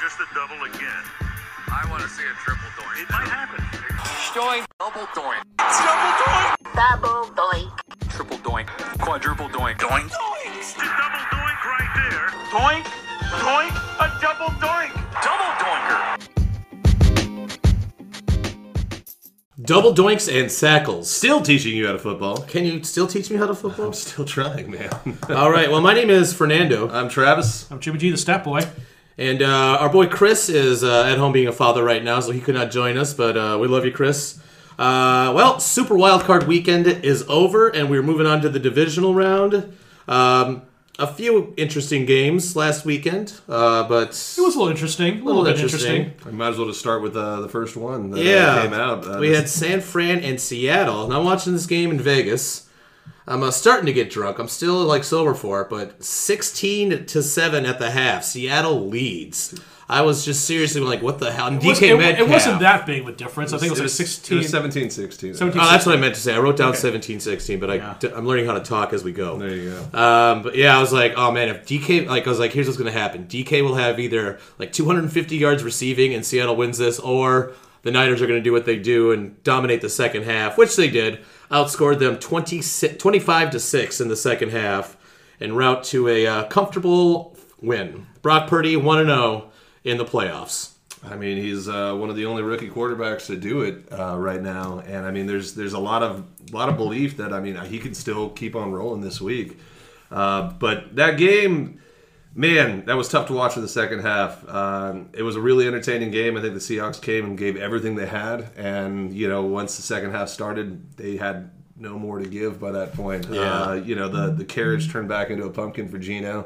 just a double again. I want to see a triple doink. It might happen. Doink. Double doink. Double doink. Double doink. Triple doink. Quadruple doink. Doink. It's a double doink right there. Doink. Doink. A double doink. Double doinker. Double doinks and sackles. Still teaching you how to football. Can you still teach me how to football? I'm still trying, man. All right. Well, my name is Fernando. I'm Travis. I'm Jimmy G, the stat boy. And our boy Chris is at home being a father right now, so he could not join us, but we love you, Chris. Well, Super Wildcard Weekend is over, and we're moving on to the divisional round. A few interesting games last weekend, but... It was a little interesting. A little bit interesting. I might as well just start with the first one that came out. We had San Fran and Seattle. Now, I'm watching this game in Vegas. I'm starting to get drunk. I'm still sober for it, but 16-7 at the half. Seattle leads. I was just seriously like, what the hell? And DK Metcalf. It wasn't that big of a difference. I think it was 16. It was 17-16. Oh, that's what I meant to say. I wrote down 17-16, but I'm learning how to talk as we go. There you go. But yeah, I was like, oh man, if DK, I was like, here's what's going to happen. DK will have either 250 yards receiving and Seattle wins this, or the Niners are going to do what they do and dominate the second half, which they did. Outscored them 25-6 in the second half and route to a comfortable win. Brock Purdy 1-0 in the playoffs. I mean, he's one of the only rookie quarterbacks to do it right now, and I mean, there's a lot of belief that he can still keep on rolling this week. But that game, man, that was tough to watch in the second half. It was a really entertaining game. I think the Seahawks came and gave everything they had, and once the second half started, they had no more to give by that point. Yeah. The carriage turned back into a pumpkin for Geno.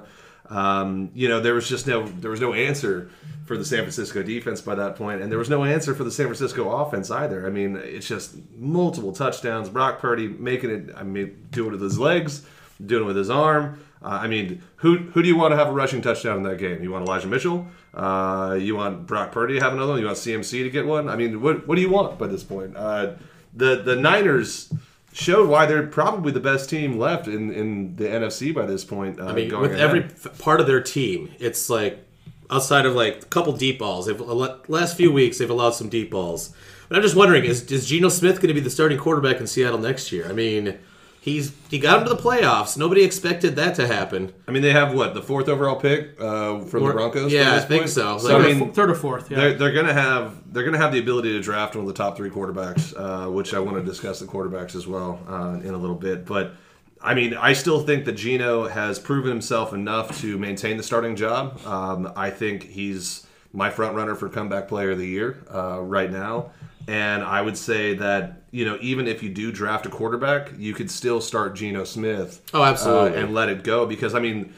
There was no answer for the San Francisco defense by that point, and there was no answer for the San Francisco offense either. I mean, it's just multiple touchdowns. Brock Purdy making it. Doing it with his legs, doing it with his arm. Who do you want to have a rushing touchdown in that game? You want Elijah Mitchell? You want Brock Purdy to have another one? You want CMC to get one? I mean, what do you want by this point? The Niners showed why they're probably the best team left in the NFC by this point. With every part of their team, it's outside of a couple deep balls. Last few weeks, they've allowed some deep balls. But I'm just wondering, is Geno Smith going to be the starting quarterback in Seattle next year? I mean, he got into the playoffs. Nobody expected that to happen. I mean, they have the fourth overall pick from the Broncos. Yeah, I think so. Third or fourth. Yeah, they're gonna have the ability to draft one of the top three quarterbacks, which I want to discuss the quarterbacks as well in a little bit. But I still think that Geno has proven himself enough to maintain the starting job. I think he's my front runner for comeback player of the year right now. And I would say that, even if you do draft a quarterback, you could still start Geno Smith. Oh, absolutely. And let it go. Because, the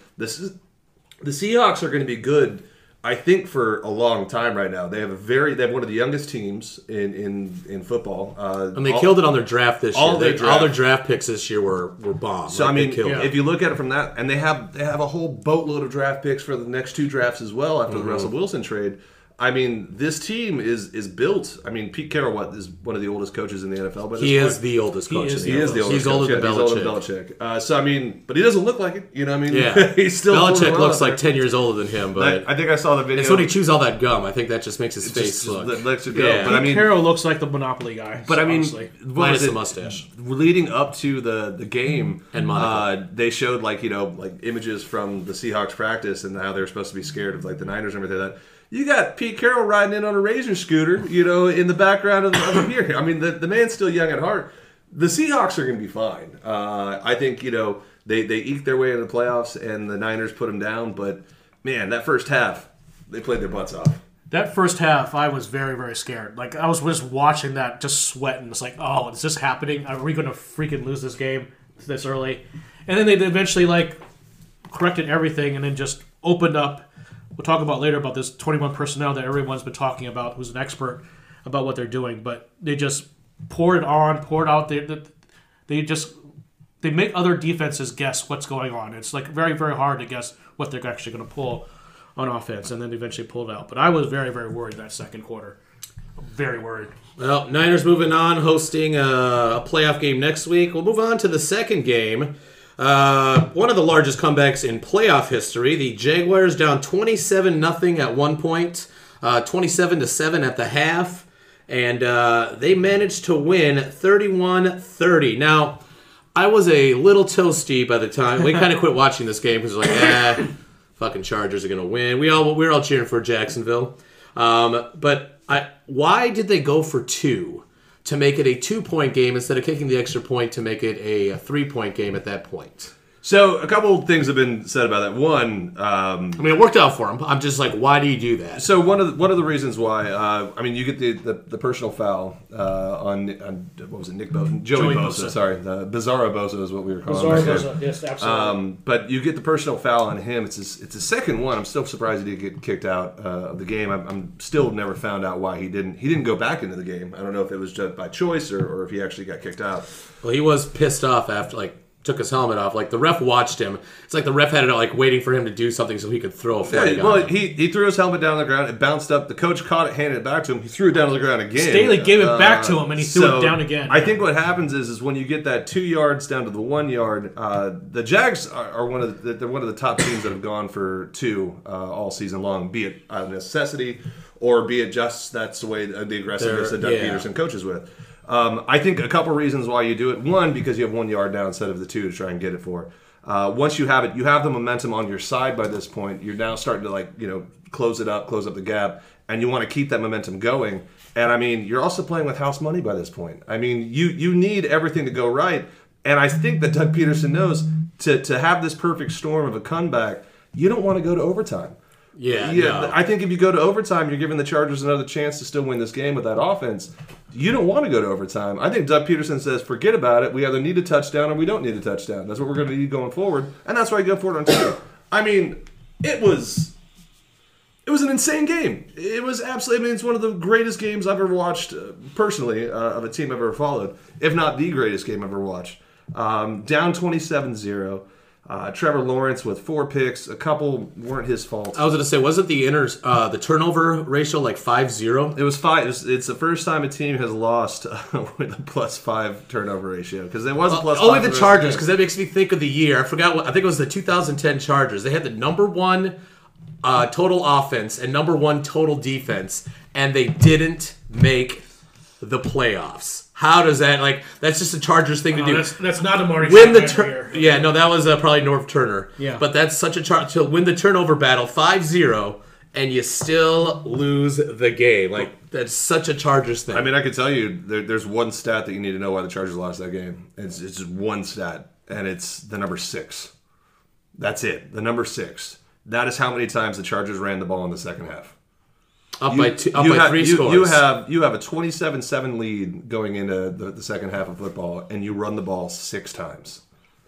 Seahawks are going to be good, I think, for a long time right now. They have one of the youngest teams in football. And they killed it on their draft this year. All their draft picks this year were bombs. So, if you look at it from that, and they have a whole boatload of draft picks for the next two drafts as well after the Russell Wilson trade. This team is built. Pete Carroll is one of the oldest coaches in the NFL. But he is the oldest coach. He is the oldest. He's older than Belichick. But he doesn't look like it. Yeah. He's still Belichick looks like 10 years older than him. But I think I saw the video. It's when he chews all that gum. I think that just makes his face look. Lets it go. Yeah. But Carroll looks like the Monopoly guy. But minus the mustache. Leading up to the game, and they showed images from the Seahawks practice and how they were supposed to be scared of the Niners and everything like that. You got Pete Carroll riding in on a razor scooter, in the background of the here. The man's still young at heart. The Seahawks are going to be fine. I think, they eked their way into the playoffs, and the Niners put them down. But, man, that first half, they played their butts off. That first half, I was very, very scared. I was just watching that, just sweating. It's oh, is this happening? Are we going to freaking lose this game this early? And then they eventually, corrected everything and then just opened up. We'll talk about later about this 21 personnel that everyone's been talking about, who's an expert about what they're doing. But they just poured out. They make other defenses guess what's going on. It's very, very hard to guess what they're actually going to pull on offense, and then they eventually pulled out. But I was very, very worried that second quarter. Very worried. Well, Niners moving on, hosting a playoff game next week. We'll move on to the second game. One of the largest comebacks in playoff history. The Jaguars down 27-0 at one point, 27-7 at the half, and they managed to win 31-30. Now, I was a little toasty by the time we kind of quit watching this game because like, fucking Chargers are gonna win. We were all cheering for Jacksonville, but why did they go for 2? To make it a 2-point game instead of kicking the extra point to make it a 3-point game at that point. So a couple of things have been said about that. One, I mean, it worked out for him. I'm just like, why do you do that? So one of the reasons why, I mean, you get the personal foul on what was it, Nick Bosa, Joey Bosa. Sorry, the Bizarro Bosa is what we were calling him. Bizarro Bosa, yes, absolutely. But you get the personal foul on him. It's a second one. I'm still surprised he didn't get kicked out of the game. I'm still never found out why he didn't go back into the game. I don't know if it was just by choice or if he actually got kicked out. Well, he was pissed off after took his helmet off. Like the ref watched him. It's like the ref had it waiting for him to do something so he could throw a flag. Yeah, well, he threw his helmet down on the ground. It bounced up. The coach caught it, handed it back to him. He threw it down on the ground again. Staley gave it back to him, and he threw it down again. I think what happens is when you get that 2 yards down to the 1 yard, the Jags are one of the top teams that have gone for 2 all season long, be it out of necessity or be it just that's the way the aggressiveness that Doug Peterson coaches with. I think a couple reasons why you do it. One, because you have 1 yard down instead of the 2 to try and get it for. Once you have it, you have the momentum on your side by this point. You're now starting to close up the gap, and you want to keep that momentum going. And I mean, you're also playing with house money by this point. I mean, you need everything to go right. And I think that Doug Peterson knows to have this perfect storm of a comeback, you don't want to go to overtime. Yeah. No. I think if you go to overtime, you're giving the Chargers another chance to still win this game with that offense. You don't want to go to overtime. I think Doug Peterson says, forget about it. We either need a touchdown or we don't need a touchdown. That's what we're going to need going forward. And that's why I go for it on 2. I mean, it was an insane game. It was absolutely, I mean, it's one of the greatest games I've ever watched, personally, of a team I've ever followed, if not the greatest game I've ever watched. Down 27-0. Trevor Lawrence with 4 picks. A couple weren't his fault. I was going to say, wasn't the turnover ratio 5-0? It was 5. It's the first time a team has lost with a +5 turnover ratio because it was a +5. Only the Chargers, because that makes me think of the year. I forgot what. I think it was the 2010 Chargers. They had the number 1 total offense and number 1 total defense, and they didn't make the playoffs. How does that, that's just a Chargers thing to do. That's not a Marty Win the year. Yeah, no, that was probably Norv Turner. Yeah. But that's such a to win the turnover battle 5-0 and you still lose the game. That's such a Chargers thing. I mean, I can tell you there's one stat that you need to know why the Chargers lost that game. It's just one stat, and it's the number 6. That's it. The number 6. That is how many times the Chargers ran the ball in the second half. Up by 3 scores. You have a 27-7 lead going into the second half of football, and you run the ball 6 times.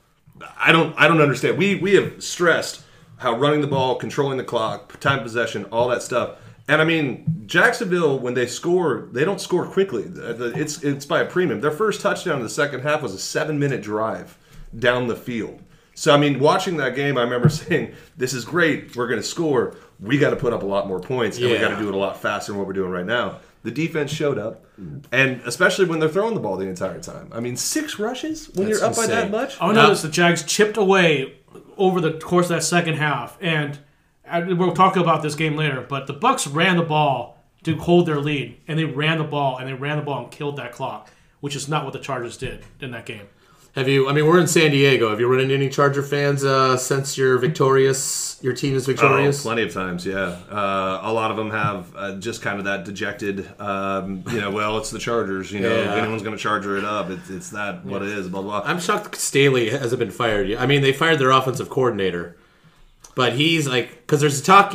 I don't understand. We have stressed how running the ball, controlling the clock, time of possession, all that stuff. And I mean, Jacksonville, when they score, they don't score quickly. It's by a premium. Their first touchdown in the second half was a 7-minute drive down the field. So I mean, watching that game, I remember saying, "This is great. We're going to score. We got to put up a lot more points, and we got to do it a lot faster than what we're doing right now." The defense showed up, and especially when they're throwing the ball the entire time. I mean, 6 rushes when you're up by that much. I'll notice the Jags chipped away over the course of that second half, and we'll talk about this game later, but the Bucs ran the ball to hold their lead, and they ran the ball and killed that clock, which is not what the Chargers did in that game. We're in San Diego. Have you run into any Charger fans since your team is victorious? Oh, plenty of times, yeah. A lot of them have just kind of that dejected, well, it's the Chargers, if anyone's going to Charger it up, it's that what it is, blah, blah. I'm shocked Staley hasn't been fired. I mean, they fired their offensive coordinator. But he's because there's talk,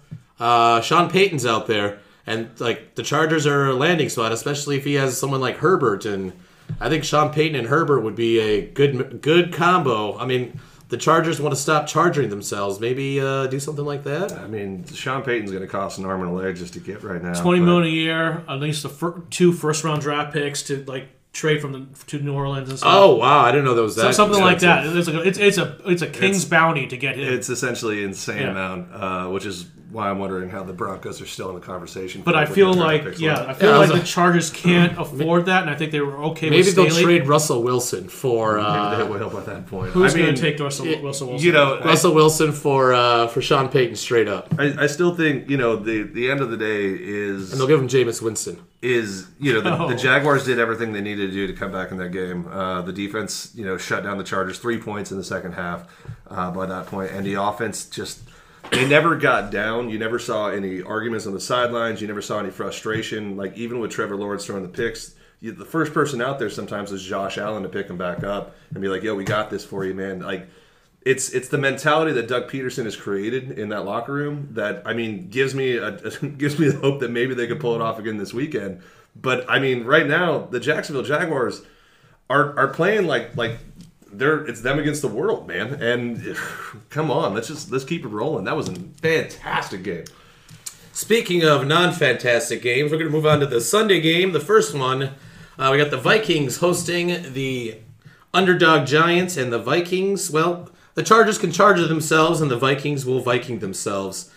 Sean Payton's out there, and the Chargers are a landing spot, especially if he has someone like Herbert, and I think Sean Payton and Herbert would be a good combo. I mean, the Chargers want to stop charging themselves. Maybe do something like that. I mean, Sean Payton's going to cost an arm and a leg just to get right now. $20 million a year, at least 2 first-round draft picks to trade to New Orleans and stuff. Oh wow, I didn't know that was that. Something like that. It's a king's bounty to get him. It's essentially an insane amount, which is why I'm wondering how the Broncos are still in the conversation. But I with feel their draft like, picks yeah, left. I feel Yeah, like I was- the Chargers can't afford that, and I think they were okay Maybe with they'll Staley. trade Russell Wilson for Maybe they will by that point. Who's I mean, going to take Russell Wilson? you know, Russell Wilson for Sean Payton straight up, I still think, you know, the end of the day is and they'll give him Jameis Winston. you know, the Oh. Jaguars did everything they needed to do to come back in that game. The defense, you know, shut down the Chargers 3 points in the second half by that point, and the offense just they never got down. You never saw any arguments on the sidelines. You never saw any frustration. Like even with Trevor Lawrence throwing the picks, the first person out there sometimes is Josh Allen to pick him back up and be like, "Yo, we got this for you, man." Like it's the mentality that Doug Peterson has created in that locker room that I mean gives me gives me the hope that maybe they could pull it off again this weekend. But I mean, right now the Jacksonville Jaguars are playing like it's them against the world, man. And come on, let's keep it rolling. That was a fantastic game. Speaking of non-fantastic games, we're going to move on to the Sunday game. The first one, we got the Vikings hosting the underdog Giants, and the Vikings, well, the Chargers can charge themselves, and the Vikings will Viking themselves.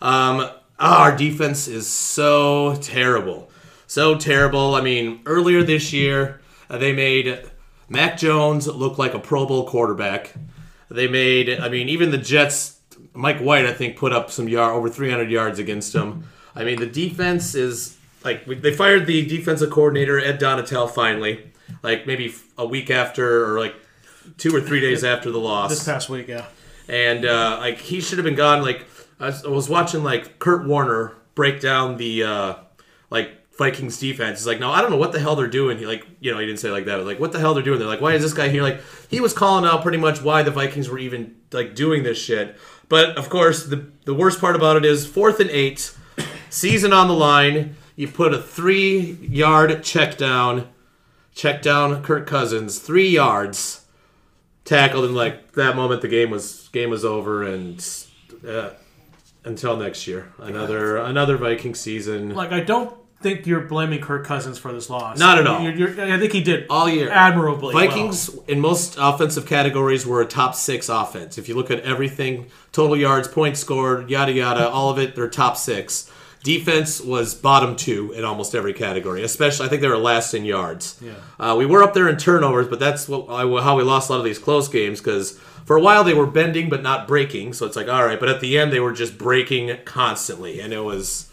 Our defense is so terrible. So terrible. I mean, earlier this year, they made Mac Jones look like a Pro Bowl quarterback. They made, I mean, even the Jets, Mike White, I think, put up some over 300 yards against them. I mean, the defense is, like, they fired the defensive coordinator, Ed Donatel, finally. Like, maybe a week after, or like 2 or 3 days after the loss. This past week, yeah. And, like, he should have been gone. Like, I was watching, like, Kurt Warner break down the, Vikings defense. He's like, no, I don't know what the hell they're doing. He, like, you know, he didn't say it like that. But like, what the hell they're doing? They're like, why is this guy here? Like, he was calling out pretty much why the Vikings were even, like, doing this shit. But, of course, the worst part about it is 4th and 8, season on the line. You put a 3-yard check down Kirk Cousins, 3 yards, tackled, and like that moment the game was over, and until next year, another Viking season. Like, I don't think you're blaming Kirk Cousins for this loss. Not at all. I think he did All year. admirably Vikings in most offensive categories were a top 6 offense. If you look at everything, total yards, points scored, yada yada, all of it, they're top 6. Defense was bottom 2 in almost every category. Especially, I think they were last in yards. Yeah. We were up there in turnovers, but that's how we lost a lot of these close games, because for a while they were bending but not breaking. So it's like, all right, but at the end they were just breaking constantly, and it was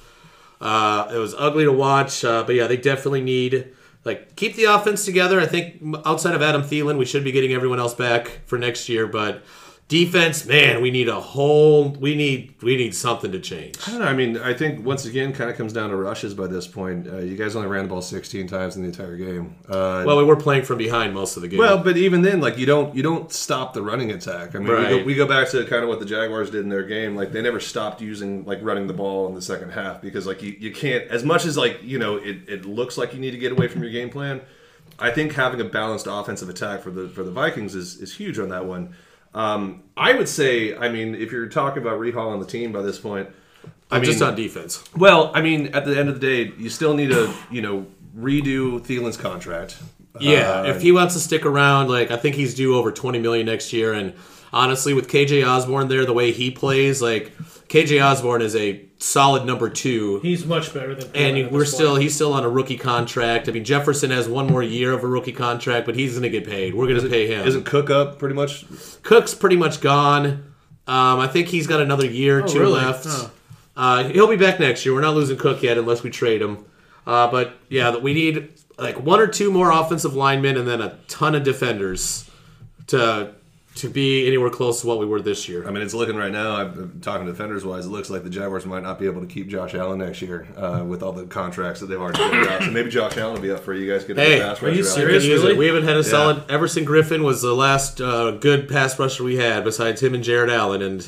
ugly to watch. But yeah, they definitely need, like, keep the offense together. I think outside of Adam Thielen, we should be getting everyone else back for next year. But defense, man, we need something to change. I don't know. I mean, I think once again, kind of comes down to rushes by this point. You guys only ran the ball 16 times in the entire game. Well, we were playing from behind most of the game. Well, but even then, like you don't stop the running attack. I mean, Right. we go back to kind of what the Jaguars did in their game. Like they never stopped using like running the ball in the second half because like you can't, as much as like you know it looks like you need to get away from your game plan. I think having a balanced offensive attack for the Vikings is huge on that one. I would say, I mean, if you're talking about rehauling the team by this point, just on defense. well, I mean, at the end of the day, you still need to redo Thielen's contract. Yeah, if he wants to stick around, like I think he's due over $20 million next year. And honestly, with KJ Osborne there, the way he plays, like KJ Osborne is a solid number 2. He's much better than. And at this point. he's still on a rookie contract. I mean, Jefferson has one more year of a rookie contract, but he's going to get paid. We're going to pay him. Isn't Cook up pretty much? Cook's pretty much gone. I think he's got another year or 2 really? left. Oh. He'll be back next year. We're not losing Cook yet unless we trade him. But yeah, we need like 1 or 2 more offensive linemen and then a ton of defenders to be anywhere close to what we were this year. I mean, it's looking right now, I'm talking defenders wise, it looks like the Jaguars might not be able to keep Josh Allen next year with all the contracts that they've already figured out. So maybe Josh Allen will be up for you guys getting Hey, a pass are you rusher out. serious? Use it. Really? We haven't had a solid. Everson Griffin was the last good pass rusher we had, besides him and Jared Allen, and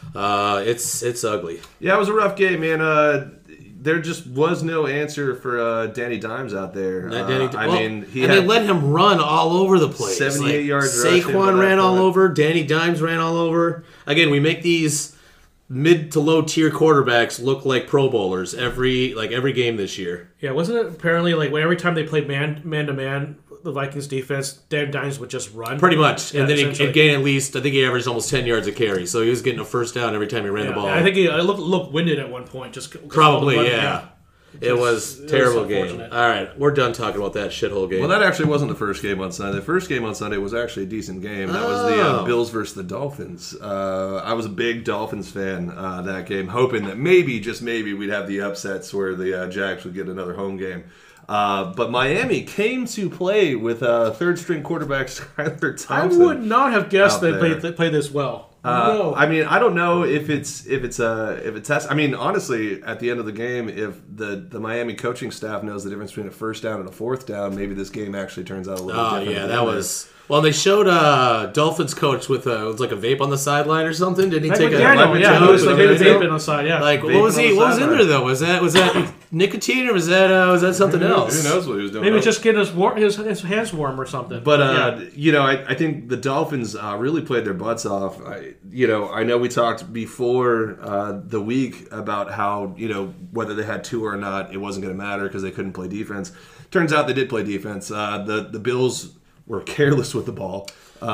it's ugly. Yeah, it was a rough game, man. There just was no answer for Danny Dimes out there. They let him run all over the place. 78 yards rushing by Saquon that ran all point. over. Danny Dimes ran all over. Again, we make these mid to low tier quarterbacks look like Pro Bowlers every game this year. Yeah, wasn't it apparently like when every time they played man to man, the Vikings defense, Dan Dines would just run. Pretty much. Yeah, And then essentially. he'd gain at least, I think he averaged almost 10 yards a carry. So he was getting a first down every time he ran the ball. I think he looked winded at one point. Just 'cause of all the Probably, running. yeah. It was a terrible game. unfortunate. All right, we're done talking about that shithole game. Well, that actually wasn't the first game on Sunday. The first game on Sunday was actually a decent game. That was the Bills versus the Dolphins. I was a big Dolphins fan that game, hoping that maybe, just maybe, we'd have the upsets where the Jags would get another home game. But Miami came to play with third-string quarterback Skylar I Thompson. would not have guessed out they played this well. No. I mean, I don't know if it's I mean, honestly, at the end of the game, if the Miami coaching staff knows the difference between a first down and a fourth down, maybe this game actually turns out a little Oh, different. yeah, that was... Well, they showed Dolphins coach with it was like a vape on the sideline or something. Didn't he take a... McDaniel, yeah, he was like maybe vaping on the side, yeah. Like, what Vaping was on he? the What was in sideline. there though? Was that nicotine or was that something else? Who knows what he was doing? Maybe just get his hands warm or something. But Yeah. you know, I think the Dolphins really played their butts off. I know we talked before the week about how whether they had two or not, it wasn't going to matter because they couldn't play defense. Turns out they did play defense. The Bills were careless with the ball.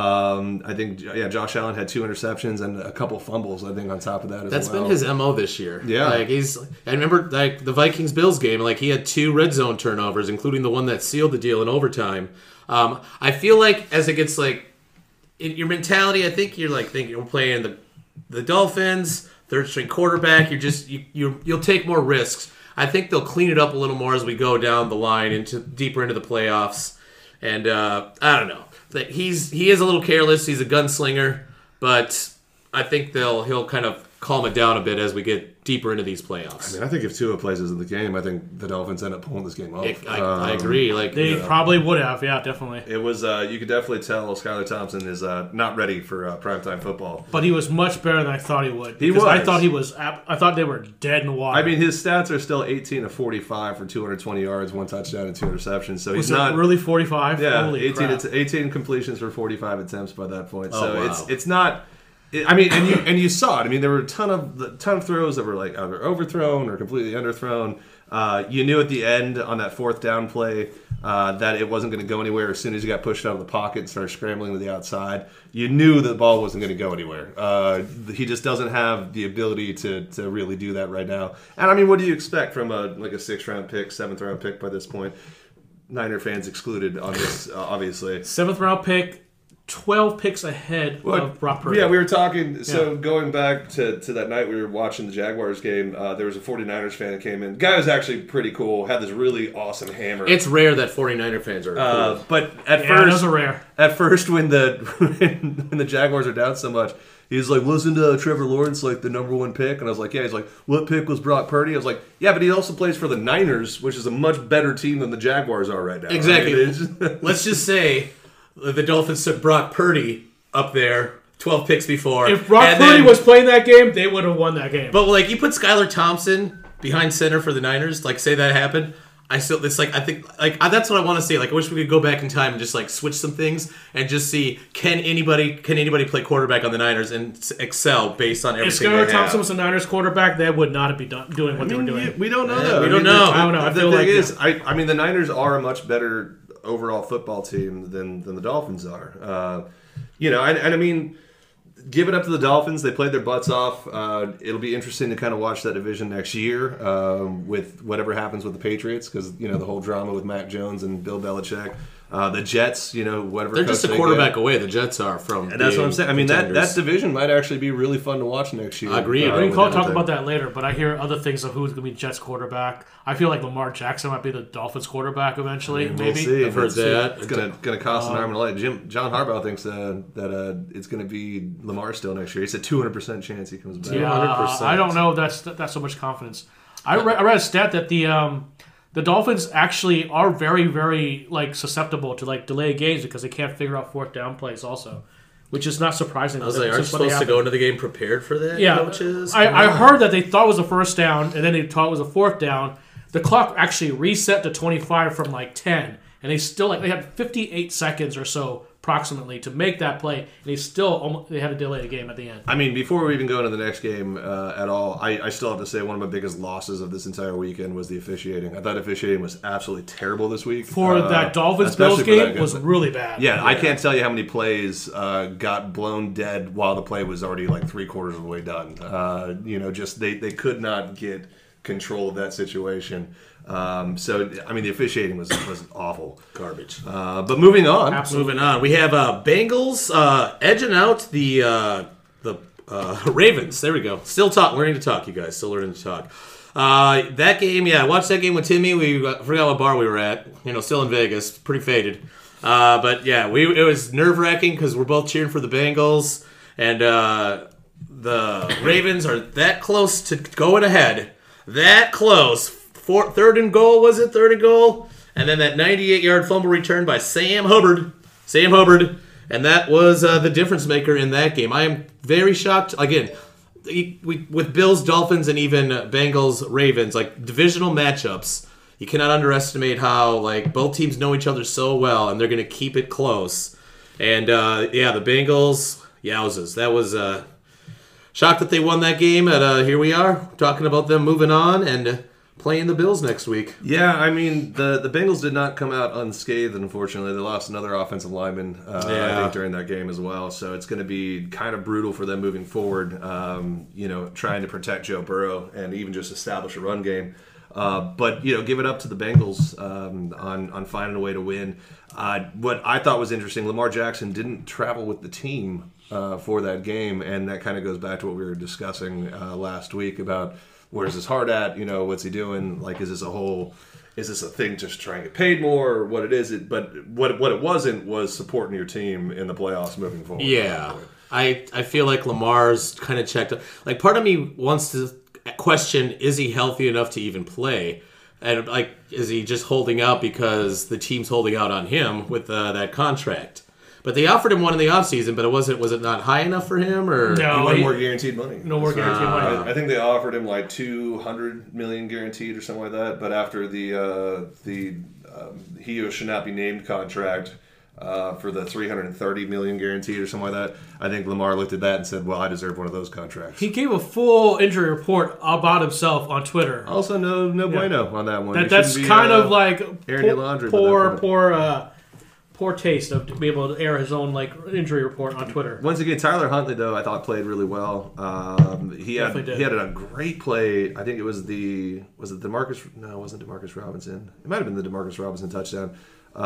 I think Josh Allen had 2 interceptions and a couple fumbles. I think on top of that as That's well. been his MO this year. Yeah. Like I remember like the Vikings Bills game, like he had 2 red zone turnovers, including the one that sealed the deal in overtime. I feel like as it gets like in your mentality, I think you're like thinking we're playing the Dolphins, third string quarterback, you'll take more risks. I think they'll clean it up a little more as we go down the line deeper into the playoffs. And I don't know. He is a little careless. He's a gunslinger, but I think he'll kind of calm it down a bit as we get deeper into these playoffs. I mean, I think if Tua plays in the game, I think the Dolphins end up pulling this game off. I agree. Like They probably would have, yeah, definitely. It was you could definitely tell Skylar Thompson is not ready for primetime football. But he was much better than I thought he would. He because was. I thought he was. I thought they were dead in the water. I mean, his stats are still 18 of 45 for 220 yards, 1 touchdown, and 2 interceptions. So was he's it not really 45? Yeah, Holy 18 crap. 18 completions for 45 attempts by that point. Oh, So wow. it's not. I mean, and you saw it. I mean, there were a ton of throws that were like either overthrown or completely underthrown. You knew at the end on that fourth down play that it wasn't going to go anywhere as soon as he got pushed out of the pocket and started scrambling to the outside. You knew the ball wasn't going to go anywhere. He just doesn't have the ability to really do that right now. And I mean, what do you expect from a 6th round pick, 7th round pick by this point? Niner fans excluded on this, obviously. 7th round pick, 12 picks ahead of Brock Purdy. Yeah, we were talking. So Yeah. going back to that night we were watching the Jaguars game, there was a 49ers fan that came in. Guy was actually pretty cool. Had this really awesome hammer. it's rare that 49er fans are cool. But at Yeah, those first, are rare. at first when the Jaguars are down so much, he's like, "Listen to Trevor Lawrence, like the number 1 pick," and I was like, "Yeah." He's like, "What pick was Brock Purdy?" I was like, "Yeah, but he also plays for the Niners, which is a much better team than the Jaguars are right now." Exactly. I mean, it's- Let's just say the Dolphins took Brock Purdy up there 12 picks before. If Brock and Purdy then- was playing that game, they would have won that game. But like you put Skylar Thompson behind center for the Niners, like say that happened. That's what I want to see. Like I wish we could go back in time and just like switch some things and just see can anybody play quarterback on the Niners and excel based on if everything Skylar they Thompson have. was the Niners quarterback, they would not be doing what they were doing. We don't know though. we don't know. I don't know. I The feel thing like is, I mean, the Niners are a much better overall football team than the Dolphins are. And I mean, give it up to the Dolphins. They played their butts off. It'll be interesting to kind of watch that division next year with whatever happens with the Patriots because, the whole drama with Mac Jones and Bill Belichick. The Jets, whatever. They're coach just a they quarterback get. away. The Jets are from. And that's what I'm saying. I mean, that contenders. division might actually be really fun to watch next year. Agreed. We We can talk about that later, but I hear other things of who's going to be Jets quarterback. I feel like Lamar Jackson might be the Dolphins quarterback eventually. We'll maybe. see. I've heard that. It's gonna cost an arm and a leg. John Harbaugh thinks that it's gonna be Lamar still next year. He said 200% chance he comes back. Yeah, 200%. I don't know. That's so much confidence. I read a stat that the Dolphins actually are very, very susceptible to delay games because they can't figure out fourth down plays also, which is not surprising. I was like, aren't you supposed to go into the game prepared for that? Yeah, coaches? I heard that they thought it was a first down and then they thought it was a fourth down. The clock actually reset to 25 from 10, and they still they had 58 seconds or so approximately to make that play, and they had to delay the game at the end. I mean, before we even go into the next game at all, I still have to say one of my biggest losses of this entire weekend was the officiating. I thought officiating was absolutely terrible this week. For that Dolphins-Bills game was really bad. Yeah, I can't tell you how many plays got blown dead while the play was already like 3/4 of the way done. Just they could not get control of that situation. So, I mean, the officiating was awful. Garbage. But moving on. Moving on. We have Bengals edging out the Ravens. There we go. Still learning to talk, you guys. Still learning to talk. That game, I watched that game with Timmy. We forgot what bar we were at. Still in Vegas. Pretty faded. But, yeah, it was nerve-wracking because we're both cheering for the Bengals. And the Ravens are that close to going ahead. That close. Third and goal, was it? Third and goal? And then that 98-yard fumble return by Sam Hubbard. And that was the difference maker in that game. I am very shocked. Again, with Bills, Dolphins, and even Bengals, Ravens, like divisional matchups, you cannot underestimate how both teams know each other so well, and they're going to keep it close. And, the Bengals, yowzas. That was shocked that they won that game. And here we are talking about them moving on and playing the Bills next week. Yeah, I mean, the Bengals did not come out unscathed, unfortunately. They lost another offensive lineman, I think, during that game as well. So it's going to be kind of brutal for them moving forward, trying to protect Joe Burrow and even just establish a run game. But give it up to the Bengals on finding a way to win. What I thought was interesting, Lamar Jackson didn't travel with the team for that game, and that kind of goes back to what we were discussing last week about where's his heart at? What's he doing? Is this a thing just trying to get paid more, or what it is? But what it wasn't was supporting your team in the playoffs moving forward. Yeah, I feel like Lamar's kind of checked. Part of me wants to question: is he healthy enough to even play? And is he just holding out because the team's holding out on him with that contract? But they offered him one in the offseason, but was it not high enough for him? Or no, he wanted more guaranteed money. No more guaranteed money. I think they offered him $200 million guaranteed or something like that. But after the he who should not be named contract for the $330 million guaranteed or something like that, I think Lamar looked at that and said, "Well, I deserve one of those contracts." He gave a full injury report about himself on Twitter. Also, no bueno on that one. That's kind of like airing your laundry. Poor taste of to be able to air his own injury report on Twitter. Once again, Tyler Huntley though I thought played really well. He had a great play. I think it was DeMarcus. No, it wasn't DeMarcus Robinson. It might have been the DeMarcus Robinson touchdown.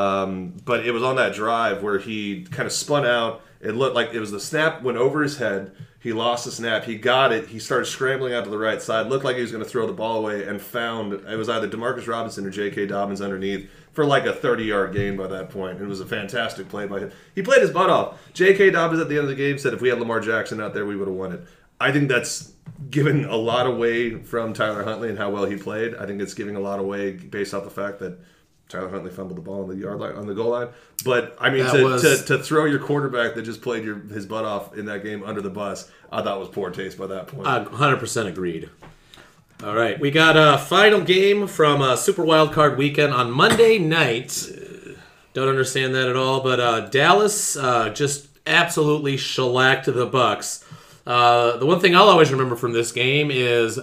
But it was on that drive where he kind of spun out. It looked like it was the snap went over his head. He lost the snap. He got it. He started scrambling out to the right side. Looked like he was going to throw the ball away and found it was either DeMarcus Robinson or J.K. Dobbins underneath for a 30-yard gain by that point. It was a fantastic play by him. He played his butt off. J.K. Dobbins at the end of the game said if we had Lamar Jackson out there, we would have won it. I think that's given a lot away from Tyler Huntley and how well he played. I think it's giving a lot away based off the fact that Tyler Huntley fumbled the ball on the yard line, on the goal line. But, I mean, to throw your quarterback that just played his butt off in that game under the bus, I thought was poor taste by that point. 100% agreed. All right, we got a final game from Super Wild Card Weekend on Monday night. Don't understand that at all, but Dallas just absolutely shellacked the Bucs. The one thing I'll always remember from this game is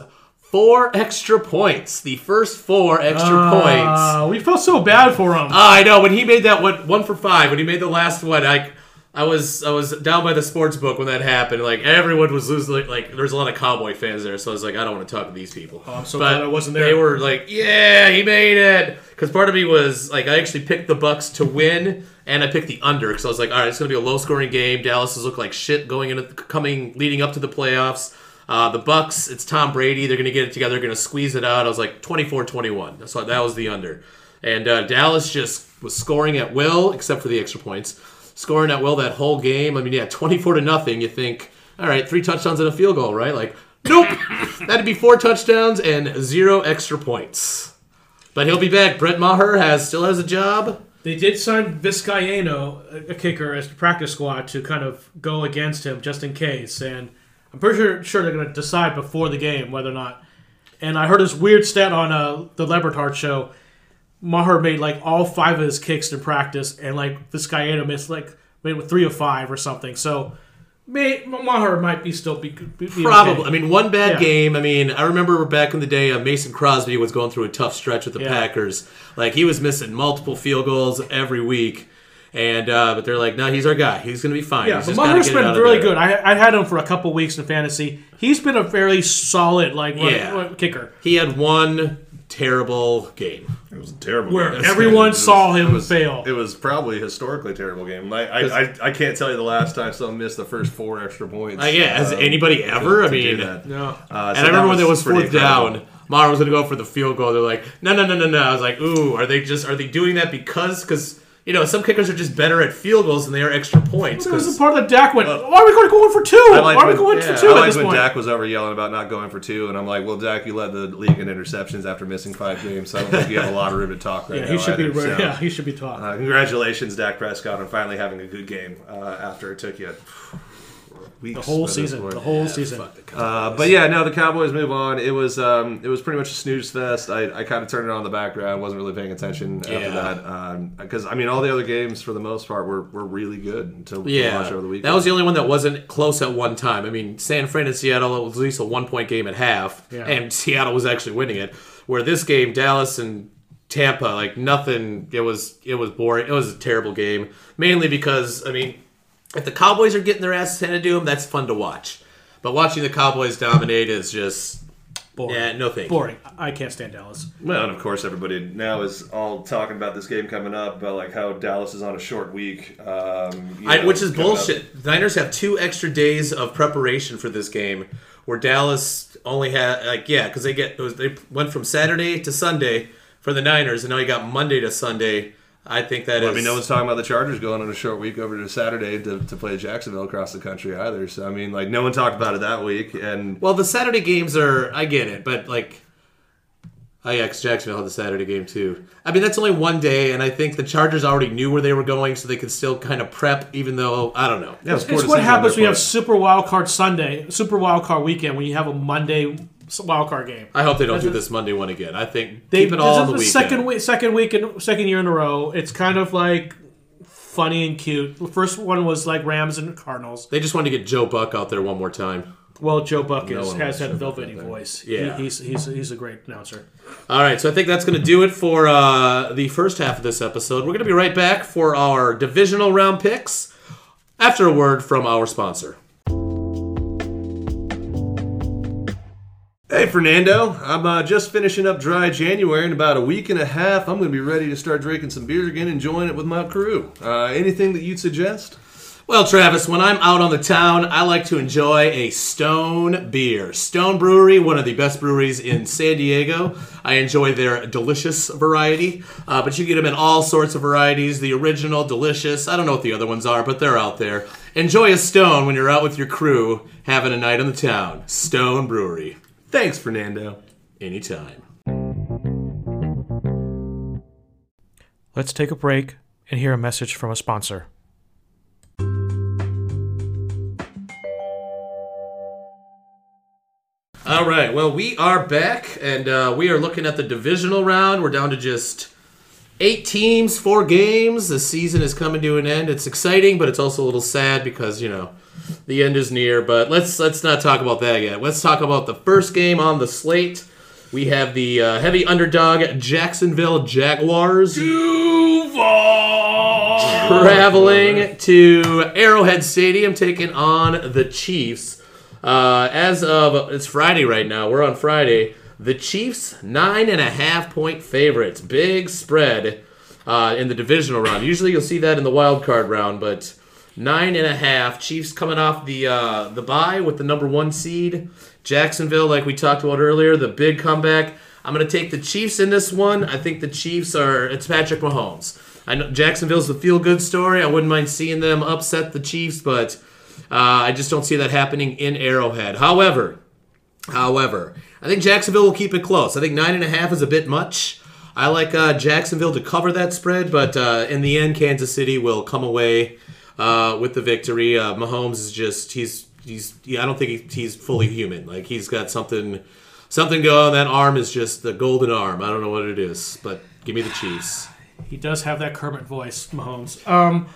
4 extra points. The first 4 extra points. We felt so bad for him. I know. When he made that 1 for 5, when he made the last one, I was down by the sports book when that happened. Everyone was losing. There's a lot of Cowboy fans there, so I was like, I don't want to talk to these people. Oh, I'm so glad I wasn't there. They were like, yeah, he made it. Because part of me was I actually picked the Bucs to win, and I picked the under because I was like, all right, it's going to be a low-scoring game. Dallas has looked like shit leading up to the playoffs. The Bucs, it's Tom Brady. They're going to get it together. They're going to squeeze it out. I was like 24-21. So that was the under. And Dallas just was scoring at will, except for the extra points. Scoring at will that whole game. 24-0. You think, all right, 3 touchdowns and a field goal, right? Nope. That'd be 4 touchdowns and 0 extra points. But he'll be back. Brett Maher still has a job. They did sign Vizcaino, a kicker, as the practice squad to kind of go against him just in case. And I'm pretty sure they're going to decide before the game whether or not. And I heard this weird stat on the Lebertard show. Maher made all 5 of his kicks in practice, and Vizcaino missed maybe 3 of 5 or something. So Maher might be still be Probably. okay. I mean, one bad Yeah. game. I mean, I remember back in the day, Mason Crosby was going through a tough stretch with the Packers. Like, he was missing multiple field goals every week. And but they're like, no, he's our guy. He's going to be fine. Yeah, He's but just gotta Maher's get it been out of really there. good. I had him for a couple weeks in fantasy. He's been a fairly solid kicker. He had one terrible game. It was a terrible Where game. everyone It was- saw him it was- fail. It was probably a historically terrible game. I can't tell you the last time someone missed the first 4 extra points. Has anybody ever? I mean, No. and I remember when there was 4th down, Maher was going to go for the field goal. They're like, no. I was like, ooh, are they doing that because you know, some kickers are just better at field goals than they are extra points. There was Because a part that Dak went, why are we going to go in for 2? I Why like are we when- going yeah, for 2 I at like this when point? Dak was over yelling about not going for 2, and I'm like, well, Dak, you led the league in interceptions after missing 5 games, so I don't think you have a lot of room to talk right now. He should be. either. So, He should be taught. congratulations, Dak Prescott, on finally having a good game after it took you weeks. The whole at this season. point. The whole season. But yeah, no, the Cowboys move on. It was pretty much a snooze fest. I kind of turned it on in the background, wasn't really paying attention after that, because I mean all the other games for the most part were really good until we watched over the weekend. that was the only one that wasn't close at one time. I mean, San Fran and Seattle, it was at least a 1-point game at half, and Seattle was actually winning it. Where this game, Dallas and Tampa, like nothing. It was boring. It was a terrible game, mainly because I mean, if the Cowboys are getting their asses handed to them, that's fun to watch. But watching the Cowboys dominate is just Boring. yeah, no thank you. Boring. I can't stand Dallas. Well, and of course, everybody now is all talking about this game coming up, about like how Dallas is on a short week, Which is coming up. bullshit. The Niners have 2 extra days of preparation for this game, where Dallas only had because they went from Saturday to Sunday for the Niners, and now you got Monday to Sunday. I think that is. I mean, no one's talking about the Chargers going on a short week over to Saturday to play Jacksonville across the country either. So I mean, like no one talked about it that week, and Well, the Saturday games are. I get it, but like. Oh yeah, 'cause Jacksonville had the Saturday game too. I mean, that's only one day, and I think the Chargers already knew where they were going, so they could still kind of prep, even though I don't know. yeah, It's what happens when you have Super Wild Card Sunday, Super Wild Card weekend, when you have a Monday wild card game. I hope they don't do this Monday one again. I think They keep it all on the this is weekend. second year in a row. It's kind of like funny and cute. The first one was like Rams and Cardinals. They just wanted to get Joe Buck out there one more time. Well, Joe Buck one has wants had a Joe Buck velvety out there. voice. Yeah. He's a great announcer. All right, so I think that's going to do it for the first half of this episode. We're going to be right back for our divisional round picks after a word from our sponsor. Hey, Fernando. I'm just finishing up dry January. In about a week and a half, I'm going to be ready to start drinking some beer again, enjoying it with my crew. Anything that you'd suggest? Well, Travis, when I'm out on the town, I like to enjoy a Stone beer. Stone Brewery, one of the best breweries in San Diego. I enjoy their delicious variety, but you get them in all sorts of varieties. The original, delicious. I don't know what the other ones are, but they're out there. Enjoy a Stone when you're out with your crew having a night on the town. Stone Brewery. Thanks, Fernando. Anytime. Let's take a break and hear a message from a sponsor. All right, well, we are back, and we are looking at the divisional round. We're down to just 8 teams, 4 games. The season is coming to an end. It's exciting, but it's also a little sad because, you know, the end is near. But let's not talk about that yet. Let's talk about the first game on the slate. We have the heavy underdog Jacksonville Jaguars traveling to Arrowhead Stadium, taking on the Chiefs. It's Friday right now. We're on Friday. The Chiefs, 9.5-point favorites. Big spread in the divisional round. Usually you'll see that in the wild card round, but 9.5. Chiefs coming off the bye with the number 1 seed. Jacksonville, like we talked about earlier, the big comeback. I'm going to take the Chiefs in this one. I think the Chiefs it's Patrick Mahomes. I know Jacksonville's the feel-good story. I wouldn't mind seeing them upset the Chiefs, but I just don't see that happening in Arrowhead. However, I think Jacksonville will keep it close. I think 9.5 is a bit much. I like Jacksonville to cover that spread, but in the end, Kansas City will come away with the victory. Mahomes is just I don't think he's fully human. Like he's got something going. That arm is just the golden arm. I don't know what it is, but give me the Chiefs. He does have that Kermit voice, Mahomes.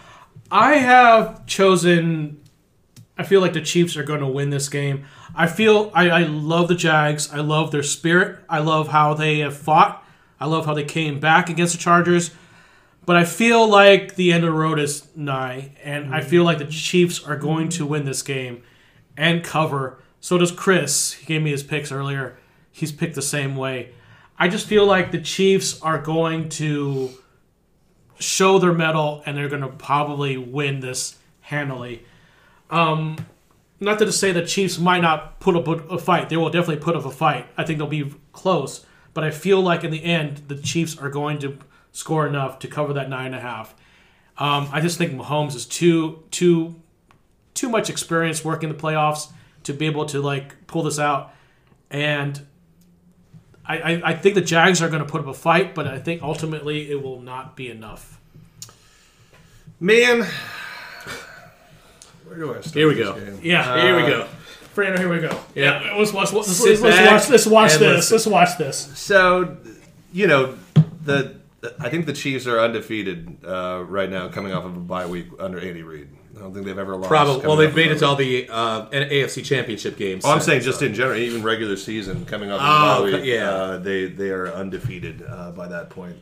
I have chosen. I feel like the Chiefs are going to win this game. I love the Jags. I love their spirit. I love how they have fought. I love how they came back against the Chargers. But I feel like the end of the road is nigh, and I feel like the Chiefs are going to win this game and cover. So does Chris. He gave me his picks earlier. He's picked the same way. I just feel like the Chiefs are going to show their mettle, and they're going to probably win this handily. Not to say the Chiefs might not put up a fight. They will definitely put up a fight. I think they'll be close. But I feel like in the end, the Chiefs are going to score enough to cover that 9.5. I just think Mahomes is too much experience working the playoffs to be able to like pull this out. And I think the Jags are going to put up a fight, but I think ultimately it will not be enough. Man, where do I start? Here we go. Game? Yeah, Here we go. Fernando, here we go. Yeah. Let's watch Sit back this. and Let's watch this. So, I think the Chiefs are undefeated right now, coming off of a bye week under Andy Reid. I don't think they've ever lost. Probably. Well, they've made it to all the. the AFC Championship games. I'm saying just in general, even regular season coming up in the bye week, yeah. they are undefeated by that point.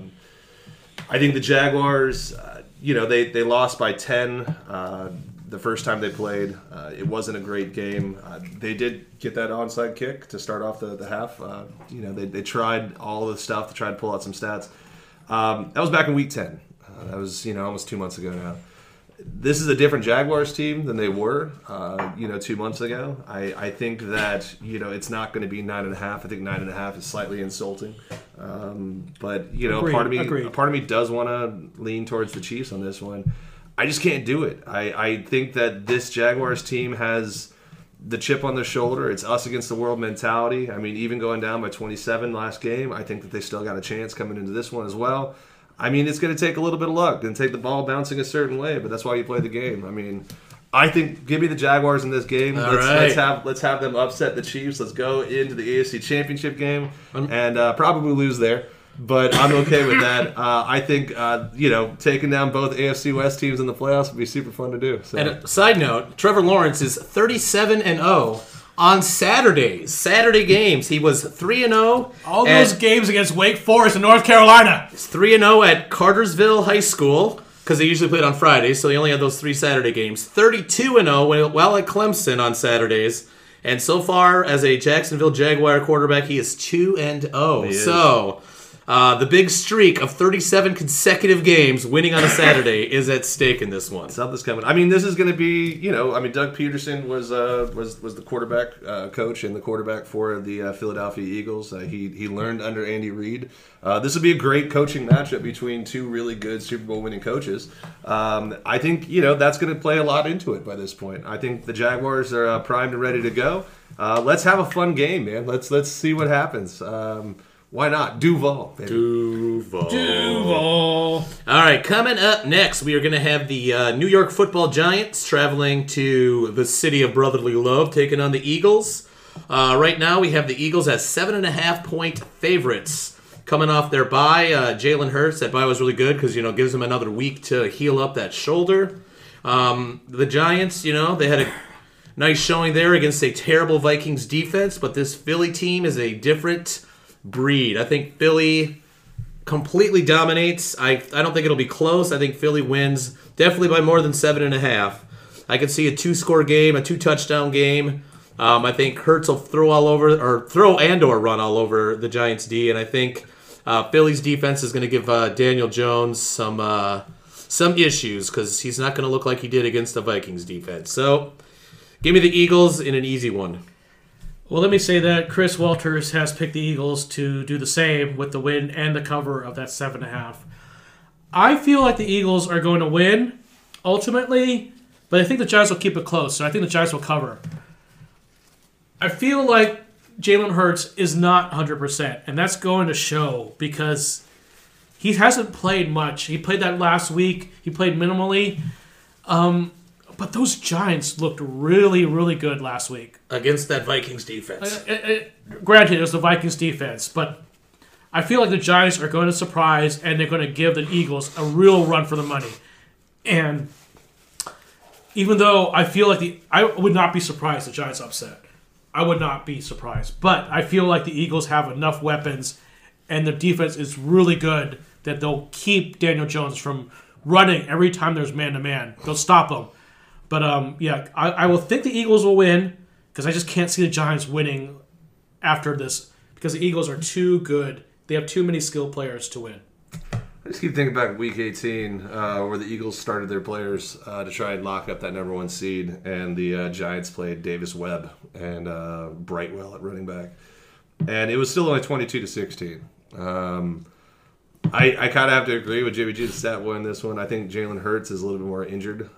I think the Jaguars, they lost by 10 the first time they played. It wasn't a great game. They did get that onside kick to start off the half. They tried all the stuff to try to pull out some stats. That was back in week 10. That was almost 2 months ago now. This is a different Jaguars team than they were, 2 months ago. I think that, it's not going to be 9.5. I think 9.5 is slightly insulting. But, Agreed. a part of me does want to lean towards the Chiefs on this one. I just can't do it. I think that this Jaguars team has the chip on their shoulder. It's us against the world mentality. I mean, even going down by 27 last game, I think that they still got a chance coming into this one as well. I mean, it's going to take a little bit of luck and take the ball bouncing a certain way, but that's why you play the game. I mean, I think give me the Jaguars in this game. Let's have them upset the Chiefs. Let's go into the AFC Championship game and probably lose there. But I'm okay with that. I think taking down both AFC West teams in the playoffs would be super fun to do. So. And a side note, Trevor Lawrence is 37-0 on Saturday games. He was 3-0. All those games against Wake Forest and North Carolina. He's 3-0 at Cartersville High School because they usually played on Fridays, so he only had those 3 Saturday games. 32-0 while at Clemson on Saturdays. And so far, as a Jacksonville Jaguar quarterback, he is 2-0. So the big streak of 37 consecutive games winning on a Saturday is at stake in this one. Something's coming. I mean, this is going to be, Doug Peterson was the quarterback coach and the quarterback for the Philadelphia Eagles. He learned under Andy Reid. This would be a great coaching matchup between two really good Super Bowl winning coaches. I think, that's going to play a lot into it by this point. I think the Jaguars are primed and ready to go. Let's have a fun game, man. Let's see what happens. Why not? Duval, baby. Duval. All right, coming up next, we are going to have the New York Football Giants traveling to the city of brotherly love, taking on the Eagles. Right now, we have the Eagles as 7.5-point favorites. Coming off their bye, Jalen Hurts, that bye was really good because, gives them another week to heal up that shoulder. The Giants, they had a nice showing there against a terrible Vikings defense, but this Philly team is a different breed. I think Philly completely dominates. I don't think it'll be close. I think Philly wins definitely by more than 7.5. I could see a 2-score game, a 2-touchdown game. I think Hurts will throw and/or run all over the Giants' D, and I think Philly's defense is going to give Daniel Jones some issues because he's not going to look like he did against the Vikings defense. So, give me the Eagles in an easy one. Well, let me say that Chris Walters has picked the Eagles to do the same with the win and the cover of that 7.5. I feel like the Eagles are going to win, ultimately, but I think the Giants will keep it close, so I think the Giants will cover. I feel like Jalen Hurts is not 100%, and that's going to show because he hasn't played much. He played that last week. He played minimally. But those Giants looked really, really good last week. Against that Vikings defense. Granted, it was the Vikings defense, but I feel like the Giants are going to surprise, and they're going to give the Eagles a real run for the money. And even though I feel like I would not be surprised the Giants upset. I would not be surprised. But I feel like the Eagles have enough weapons and the defense is really good that they'll keep Daniel Jones from running every time there's man-to-man. They'll stop him. But, I will think the Eagles will win because I just can't see the Giants winning after this because the Eagles are too good. They have too many skilled players to win. I just keep thinking back to Week 18 where the Eagles started their players to try and lock up that number 1 seed, and the Giants played Davis Webb and Brightwell at running back. And it was still only 22-16. I kind of have to agree with Jimmy G's stat in this one. I think Jalen Hurts is a little bit more injured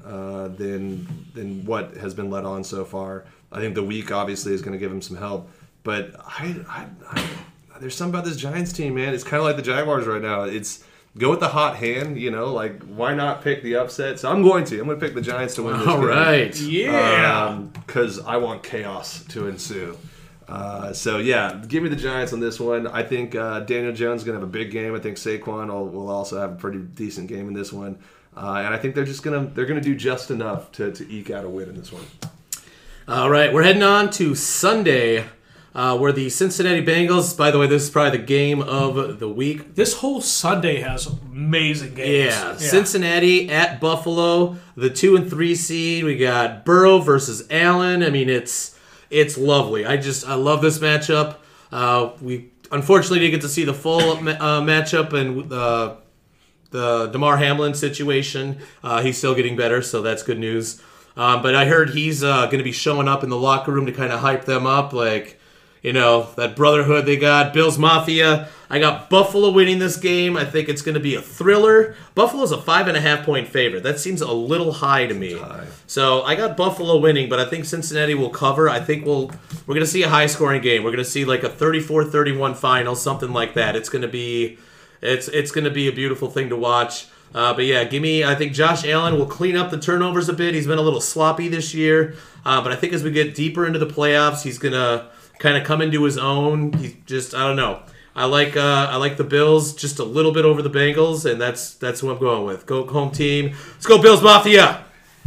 than what has been let on so far. I think the week obviously is going to give him some help. But there's something about this Giants team, man. It's kind of like the Jaguars right now. It's go with the hot hand, like why not pick the upset? So I'm going to pick the Giants to win this game. All right. Yeah. Because I want chaos to ensue. Give me the Giants on this one. I think Daniel Jones is going to have a big game. I think Saquon will also have a pretty decent game in this one. And I think they're going to do just enough to eke out a win in this one. All right, we're heading on to Sunday, where the Cincinnati Bengals, by the way, this is probably the game of the week. This whole Sunday has amazing games. Yeah, Cincinnati at Buffalo, the 2 and 3 seed. We got Burrow versus Allen. I mean, it's lovely. I love this matchup. We unfortunately didn't get to see the full matchup and the Damar Hamlin situation. He's still getting better, so that's good news. But I heard he's going to be showing up in the locker room to kind of hype them up, that brotherhood they got. Bills Mafia. I got Buffalo winning this game. I think it's going to be a thriller. Buffalo's a 5.5-point favorite. That seems a little high to me. So I got Buffalo winning, but I think Cincinnati will cover. I think we're going to see a high-scoring game. We're going to see like a 34-31 final, something like that. It's going to be a beautiful thing to watch. I think Josh Allen will clean up the turnovers a bit. He's been a little sloppy this year. But I think as we get deeper into the playoffs, he's going to kind of come into his own. He's just, I don't know. I like the Bills just a little bit over the Bengals, and that's who I'm going with. Go home team. Let's go Bills Mafia.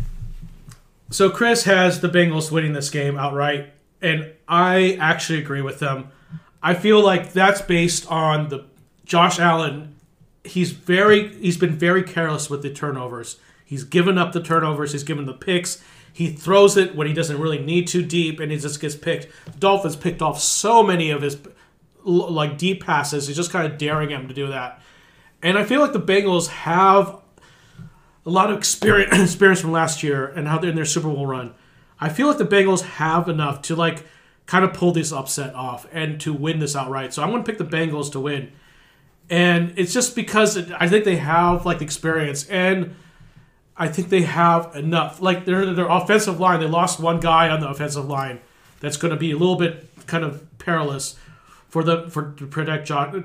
So Chris has the Bengals winning this game outright, and I actually agree with them. I feel like that's based on the Josh Allen. He's been very careless with the turnovers. He's given up the turnovers. He's given the picks. He throws it when he doesn't really need to deep, and he just gets picked. The Dolphins picked off so many of his deep passes. He's just kind of daring him to do that. And I feel like the Bengals have a lot of experience from last year and how they're in their Super Bowl run. I feel like the Bengals have enough to kind of pull this upset off and to win this outright. So I'm going to pick the Bengals to win. And it's just because I think they have the experience, and I think they have enough. Their offensive line, they lost one guy on the offensive line. That's going to be a little bit kind of perilous to protect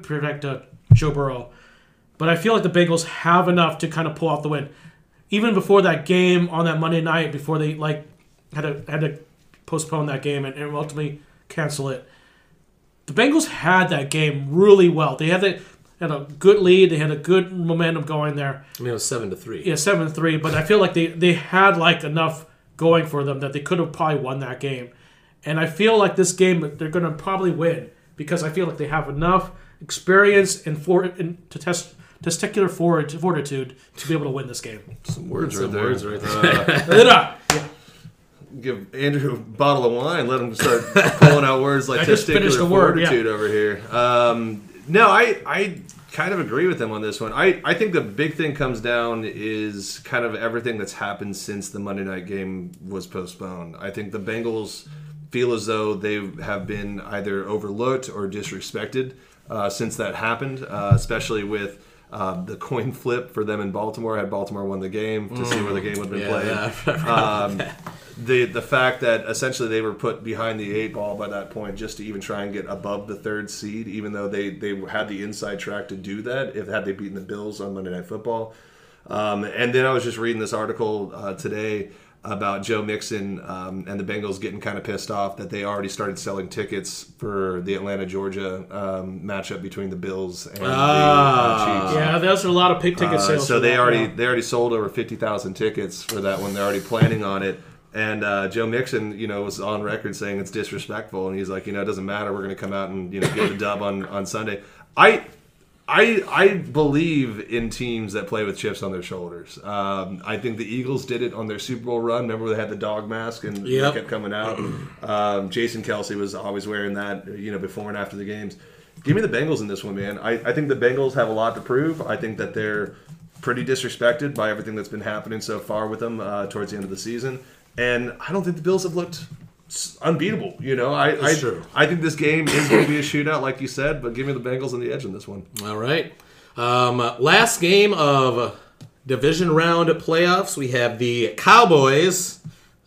Joe Burrow. But I feel like the Bengals have enough to kind of pull out the win. Even before that game on that Monday night, before they had to postpone that game and ultimately cancel it, the Bengals had that game really well. They had a good lead. They had a good momentum going there. I mean, it was 7-3. Yeah, 7-3. But I feel like they had enough going for them that they could have probably won that game. And I feel like this game they're going to probably win because I feel like they have enough experience and testicular fortitude to be able to win this game. Some words right there. Yeah. Give Andrew a bottle of wine. Let him start pulling out words like testicular fortitude over here. No, I kind of agree with him on this one. I think the big thing comes down is kind of everything that's happened since the Monday night game was postponed. I think the Bengals feel as though they have been either overlooked or disrespected since that happened, especially with the coin flip for them in Baltimore. Had Baltimore won the game to see where the game would have been played. The fact that essentially they were put behind the 8 ball by that point just to even try and get above the 3rd seed, even though they had the inside track to do that had they beaten the Bills on Monday Night Football. And then I was just reading this article today about Joe Mixon and the Bengals getting kind of pissed off that they already started selling tickets for the Atlanta-Georgia matchup between the Bills and the Chiefs. Yeah, those are a lot of pig ticket sales. So for they that, already yeah. they already sold over 50,000 tickets for that one. They're already planning on it. And Joe Mixon, was on record saying it's disrespectful, and he's like, it doesn't matter. We're going to come out and get the dub on Sunday. I believe in teams that play with chips on their shoulders. I think the Eagles did it on their Super Bowl run. Remember they had the dog mask and Yep. it kept coming out. Jason Kelsey was always wearing that, before and after the games. Give me the Bengals in this one, man. I think the Bengals have a lot to prove. I think that they're pretty disrespected by everything that's been happening so far with them towards the end of the season. And I don't think the Bills have looked unbeatable. true. I think this game is going to be a shootout, like you said, but give me the Bengals on the edge in this one. All right. Last game of division round playoffs, we have the Cowboys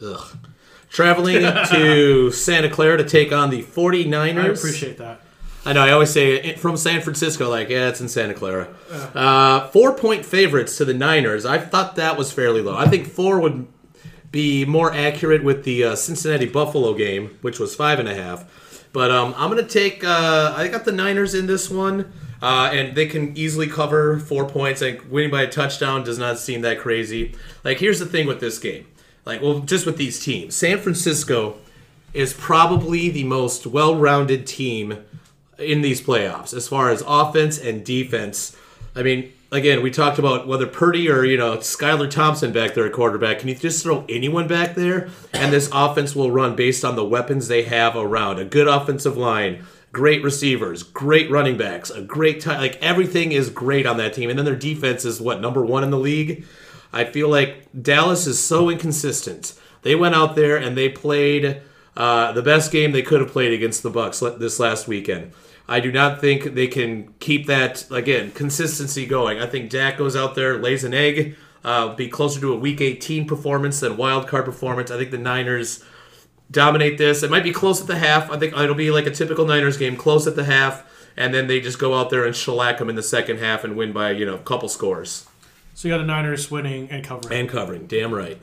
traveling to Santa Clara to take on the 49ers. I appreciate that. I know, I always say it from San Francisco, it's in Santa Clara. 4-point favorites to the Niners. I thought that was fairly low. I think 4 would be more accurate with the Cincinnati Buffalo game, which was 5.5. But I'm going to take, I got the Niners in this one, and they can easily cover 4 points. Winning by a touchdown does not seem that crazy. Here's the thing with this game. Just with these teams. San Francisco is probably the most well-rounded team in these playoffs as far as offense and defense. Again, we talked about whether Purdy or, Skylar Thompson back there at quarterback. Can you just throw anyone back there? And this offense will run based on the weapons they have around. A good offensive line, great receivers, great running backs, a great everything is great on that team. And then their defense is, number 1 in the league? I feel like Dallas is so inconsistent. They went out there and they played the best game they could have played against the Bucs this last weekend. I do not think they can keep that, consistency going. I think Dak goes out there, lays an egg, be closer to a Week 18 performance than wild card performance. I think the Niners dominate this. It might be close at the half. I think it'll be like a typical Niners game, close at the half, and then they just go out there and shellac them in the second half and win by, a couple scores. So you got the Niners winning and covering. And covering, damn right.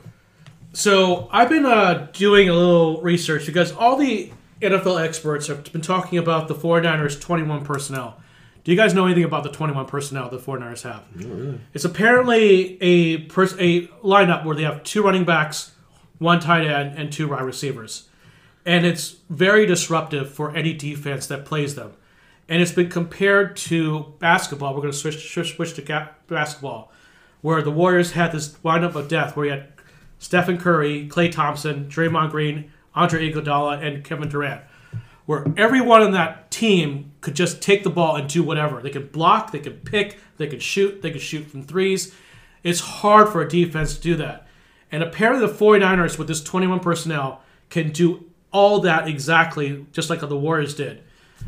So I've been doing a little research because all the NFL experts have been talking about the 49ers 21 personnel. Do you guys know anything about the 21 personnel the 49ers have? really. It's apparently a lineup where they have 2 running backs, 1 tight end, and 2 wide receivers. And it's very disruptive for any defense that plays them. And it's been compared to basketball. We're going to switch to basketball, where the Warriors had this lineup of death where you had Stephen Curry, Klay Thompson, Draymond Green, Andre Iguodala, and Kevin Durant, where everyone on that team could just take the ball and do whatever. They could block, they could pick, they could shoot from threes. It's hard for a defense to do that. And apparently the 49ers, with this 21 personnel, can do all that exactly just like the Warriors did.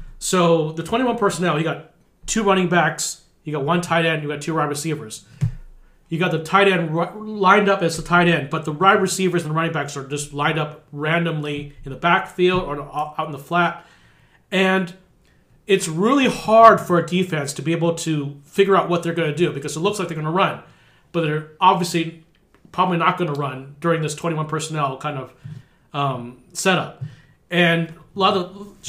So the 21 personnel, you got 2 running backs, you got 1 tight end, you got 2 wide receivers. You got the tight end lined up as the tight end, but the wide receivers and the running backs are just lined up randomly in the backfield or out in the flat. And it's really hard for a defense to be able to figure out what they're going to do because it looks like they're going to run, but they're obviously probably not going to run during this 21 personnel kind of setup. And a lot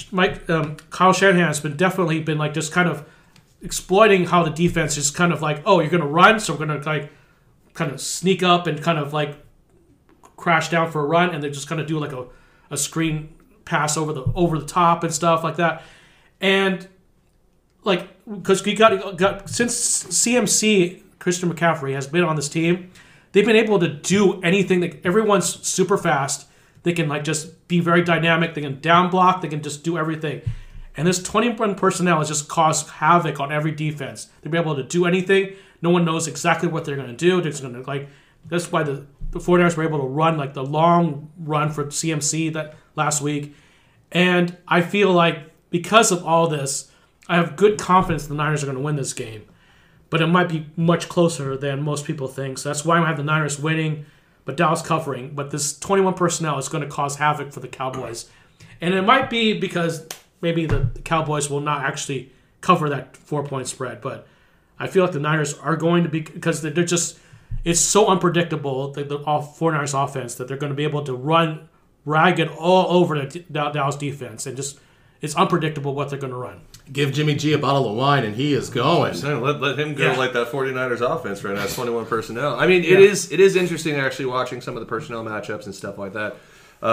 of Kyle Shanahan has definitely been just kind of exploiting how the defense is kind of oh, you're going to run, so we're going to kind of sneak up and kind of crash down for a run, and they're just going to do a screen pass over the top and stuff like that. And because we got since CMC Christian McCaffrey has been on this team, they've been able to do anything. Everyone's super fast. They can just be very dynamic. They can down block. They can just do everything. And this 21 personnel has just caused havoc on every defense. They'll be able to do anything. No one knows exactly what they're going to do. They're just going to that's why the 49ers were able to run the long run for CMC that last week. And I feel because of all this, I have good confidence the Niners are going to win this game. But it might be much closer than most people think. So that's why I have the Niners winning, but Dallas covering. But this 21 personnel is going to cause havoc for the Cowboys. And it might be because maybe the Cowboys will not actually cover that 4-point spread, but I feel like the Niners are going to be, because they're just it's so unpredictable, the 49ers offense, that they're going to be able to run ragged all over the Dallas defense. And just, it's unpredictable what they're going to run. Give Jimmy G a bottle of wine, and he is going. Let him go Yeah. like that 49ers offense right now, 21 personnel. I mean, it is interesting actually watching some of the personnel matchups and stuff like that.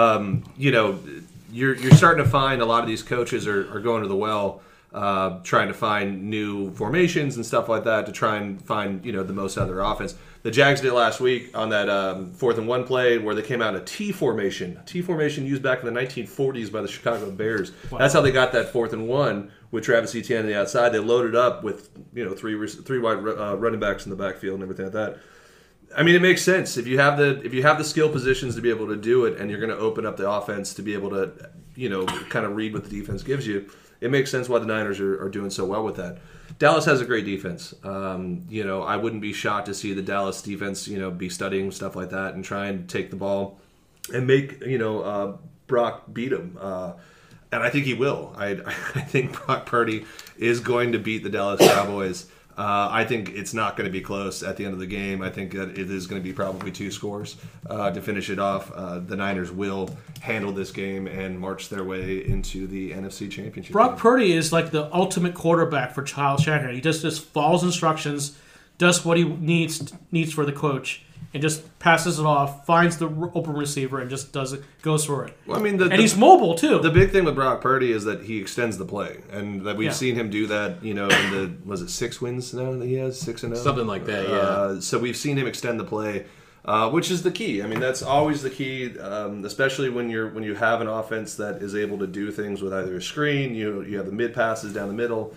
You're starting to find a lot of these coaches are going to the well, trying to find new formations and stuff like that to try and find the most out of their offense. The Jags did last week on that 4th and 1 play where they came out in a T formation. T formation used back in the 1940s by the Chicago Bears. Wow. That's how they got that 4th and 1 with Travis Etienne on the outside. They loaded up with three wide running backs in the backfield and everything like that. I mean, it makes sense if you have the skill positions to be able to do it, and you're going to open up the offense to be able to kind of read what the defense gives you. It makes sense why the Niners are doing so well with that. Dallas has a great defense. I wouldn't be shocked to see the Dallas defense, be studying stuff like that and try and take the ball and make, Brock beat him. And I think he will. I think Brock Purdy is going to beat the Dallas Cowboys. I think it's not going to be close at the end of the game. I think that it is going to be probably 2 scores to finish it off. The Niners will handle this game and march their way into the NFC Championship. Brock Purdy is like the ultimate quarterback for Kyle Shanahan. He just follows instructions, does what he needs for the coach, and just passes it off, finds the open receiver, and just goes for it. Well, I mean, he's mobile too. The big thing with Brock Purdy is that he extends the play, and that we've seen him do that. In the 6 wins now that he has 6-0, something like that. Yeah. So we've seen him extend the play, which is the key. I mean, that's always the key, especially when you have an offense that is able to do things with either a screen. You have the mid passes down the middle.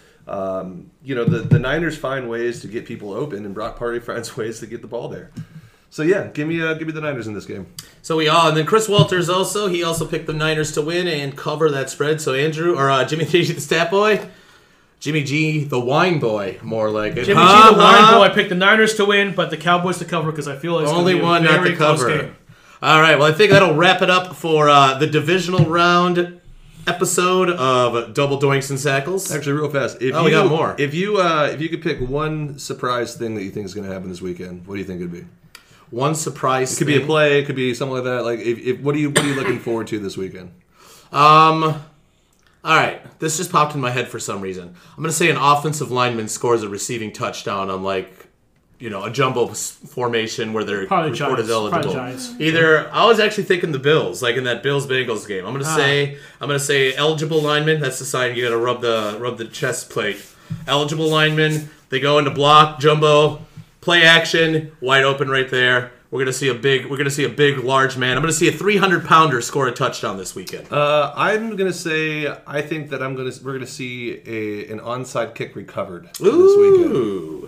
The Niners find ways to get people open, and Brock Purdy finds ways to get the ball there. So yeah, give me the Niners in this game. So and then Chris Walters he also picked the Niners to win and cover that spread. So Jimmy G the stat boy, Jimmy G the wine boy, more like it. Jimmy G the wine boy picked the Niners to win, but the Cowboys to cover because I feel it's only one not to cover. Game. All right, well I think that'll wrap it up for the divisional round episode of Double Doinks and Sackles. Actually, real fast, we got more. If you could pick one surprise thing that you think is going to happen this weekend, what do you think it'd be? One surprise. It could be a play. It could be something like that. Like, what are you looking forward to this weekend? All right. This just popped in my head for some reason. I'm going to say an offensive lineman scores a receiving touchdown on a jumbo formation where they're reported as eligible. I was actually thinking the Bills, like in that Bills-Bengals game. I'm going to say eligible lineman. That's the sign you got to rub the chest plate. Eligible lineman. They go into block jumbo. Play action, wide open right there. We're gonna see a big, large man. I'm gonna see a 300-pounder score a touchdown this weekend. I'm gonna say I think that we're gonna see an onside kick recovered this weekend.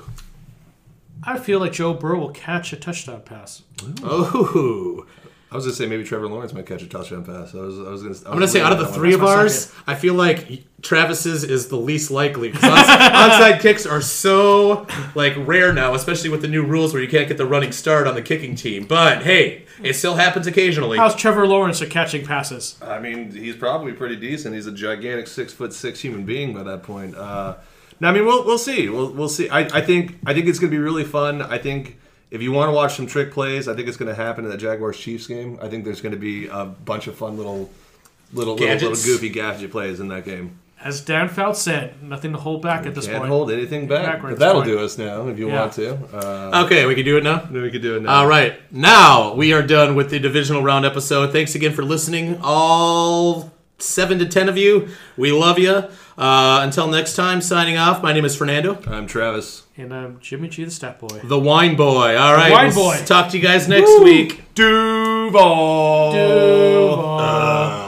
I feel like Joe Burrow will catch a touchdown pass. Ooh. I was gonna say maybe Trevor Lawrence might catch a touchdown pass. I'm gonna say out of the three of ours, I feel like Travis's is the least likely because onside kicks are so rare now, especially with the new rules where you can't get the running start on the kicking team. But hey, it still happens occasionally. How's Trevor Lawrence at catching passes? I mean, he's probably pretty decent. He's a gigantic 6'6" human being by that point. Now, I mean, we'll see. We'll see. I think it's gonna be really fun. I think. If you want to watch some trick plays, I think it's going to happen in the Jaguars-Chiefs game. I think there's going to be a bunch of fun little goofy gadget plays in that game. As Dan Fouts said, nothing to hold back at this point. Can't hold anything back. But that'll do us now if you want to. Okay, we can do it now? We can do it now. All right. Now we are done with the divisional round episode. Thanks again for listening, all 7 to 10 of you. We love you. Until next time, signing off. My name is Fernando. I'm Travis. And I'm Jimmy G, the stat boy. The wine boy. All right. Wine boy. Talk to you guys next week. Duval.